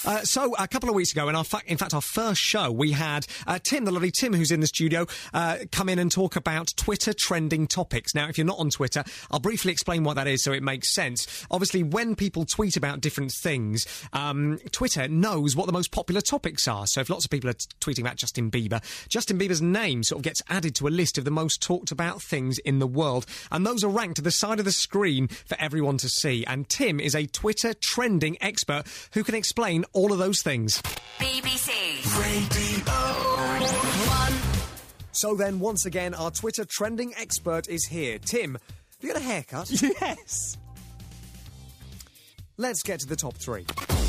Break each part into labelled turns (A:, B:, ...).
A: So a couple of weeks ago, in fact, our first show, we had Tim, the lovely Tim, who's in the studio, come in and talk about Twitter trending topics. Now, if you're not on Twitter, I'll briefly explain what that is so it makes sense. Obviously, when people tweet about different things, Twitter knows what the most popular topics are. So if lots of people are tweeting about Justin Bieber's name sort of gets added to a list of the most talked about things in the world. And those are ranked to the side of the screen for everyone to see. And Tim is a Twitter trending expert who can explain all of those things.
B: BBC
A: Radio 1. So then, once again, our Twitter trending expert is here. Tim, have you got a haircut?
C: Yes.
A: Let's get to the top 3.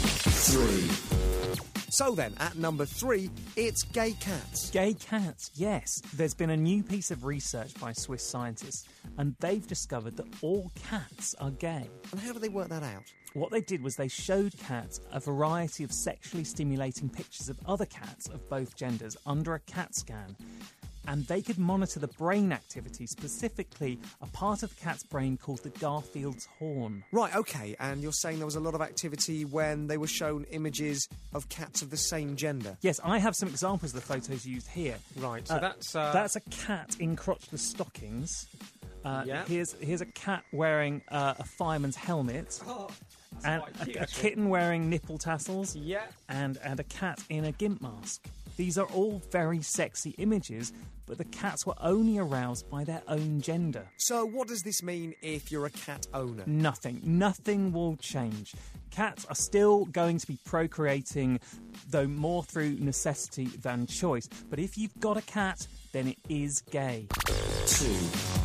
A: So then, at number 3, it's gay cats.
C: Gay cats, yes. There's been a new piece of research by Swiss scientists, and they've discovered that all cats are gay.
A: And how do they work that out?
C: What they did was they showed cats a variety of sexually stimulating pictures of other cats of both genders under a CAT scan. And they could monitor the brain activity, specifically a part of the cat's brain called the Garfield's horn.
A: Right, OK, and you're saying there was a lot of activity when they were shown images of cats of the same gender?
C: Yes, I have some examples of the photos used here.
A: Right, so
C: that's a cat in crotchless stockings.
A: Yeah.
C: Here's a cat wearing a fireman's helmet.
A: Oh,
C: and a kitten wearing nipple tassels.
A: Yeah.
C: And a cat in a gimp mask. These are all very sexy images, but the cats were only aroused by their own gender.
A: So what does this mean if you're a cat owner?
C: Nothing. Nothing will change. Cats are still going to be procreating, though more through necessity than choice. But if you've got a cat, then it is gay.
A: 2.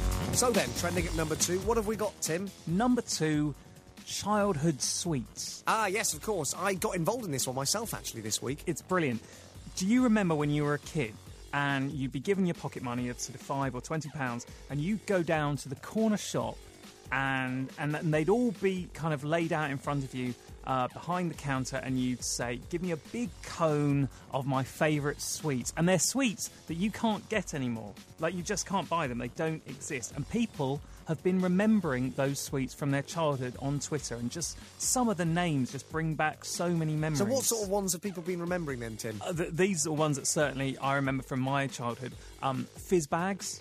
A: So then, trending at number 2, what have we got, Tim?
C: Number 2, childhood sweets.
A: Ah, yes, of course. I got involved in this one myself, actually, this week.
C: It's brilliant. Do you remember when you were a kid and you'd be given your pocket money of sort of £5 or £20 and you'd go down to the corner shop and they'd all be kind of laid out in front of you behind the counter, and you'd say, give me a big cone of my favourite sweets. And they're sweets that you can't get anymore. Like, you just can't buy them. They don't exist. And people have been remembering those sweets from their childhood on Twitter, and just some of the names just bring back so many memories.
A: So what sort of ones have people been remembering then, Tim?
C: These are ones that certainly I remember from my childhood. Fizz bags,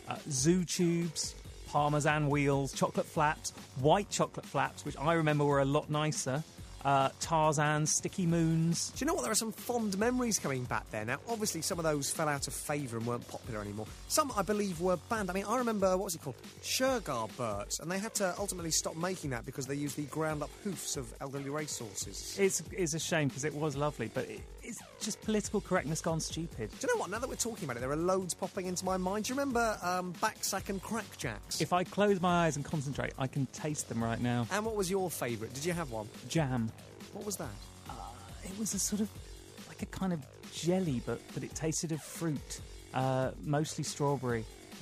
C: zoo tubes, Parmesan wheels, chocolate flaps, white chocolate flaps, which I remember were a lot nicer. Tarzan, Sticky Moons.
A: Do you know what? There are some fond memories coming back there. Now, obviously, some of those fell out of favour and weren't popular anymore. Some, I believe, were banned. I mean, I remember, what was it called? Shergar Burt. And they had to ultimately stop making that because they used the ground-up hoofs of elderly racehorses.
C: It's a shame because it was lovely, but it's just political correctness gone stupid.
A: Do you know what? Now that we're talking about it, there are loads popping into my mind. Do you remember Backsack and Crackjacks?
C: If I close my eyes and concentrate, I can taste them right now.
A: And what was your favourite? Did you have one?
C: Jam.
A: What was that?
C: It was a sort of like a kind of jelly, but it tasted of fruit, mostly strawberry.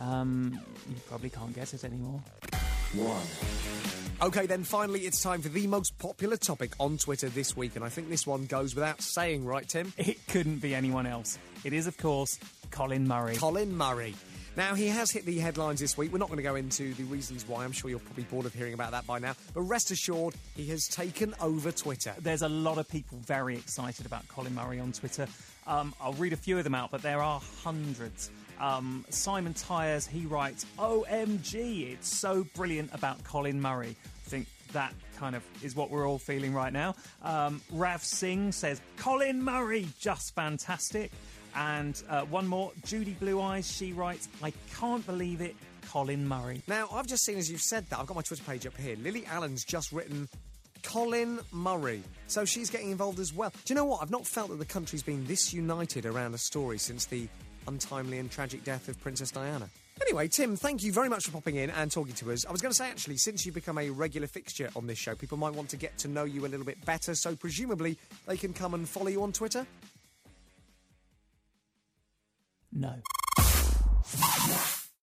C: You probably can't get it anymore.
A: 1. OK, then finally it's time for the most popular topic on Twitter this week, and I think this one goes without saying, right, Tim?
C: It couldn't be anyone else. It is, of course, Colin Murray.
A: Colin Murray. Now, he has hit the headlines this week. We're not going to go into the reasons why. I'm sure you're probably bored of hearing about that by now. But rest assured, he has taken over Twitter.
C: There's a lot of people very excited about Colin Murray on Twitter. I'll read a few of them out, but there are hundreds. Simon Tyers, he writes, OMG, it's so brilliant about Colin Murray. I think that kind of is what we're all feeling right now. Rav Singh says, Colin Murray, just fantastic. And one more, Judy Blue Eyes, she writes, I can't believe it, Colin Murray.
A: Now, I've just seen, as you've said that, I've got my Twitter page up here. Lily Allen's just written Colin Murray. So she's getting involved as well. Do you know what? I've not felt that the country's been this united around a story since the untimely and tragic death of Princess Diana. Anyway, Tim, thank you very much for popping in and talking to us. I was going to say, actually, since you've become a regular fixture on this show, people might want to get to know you a little bit better, so presumably they can come and follow you on Twitter?
C: No.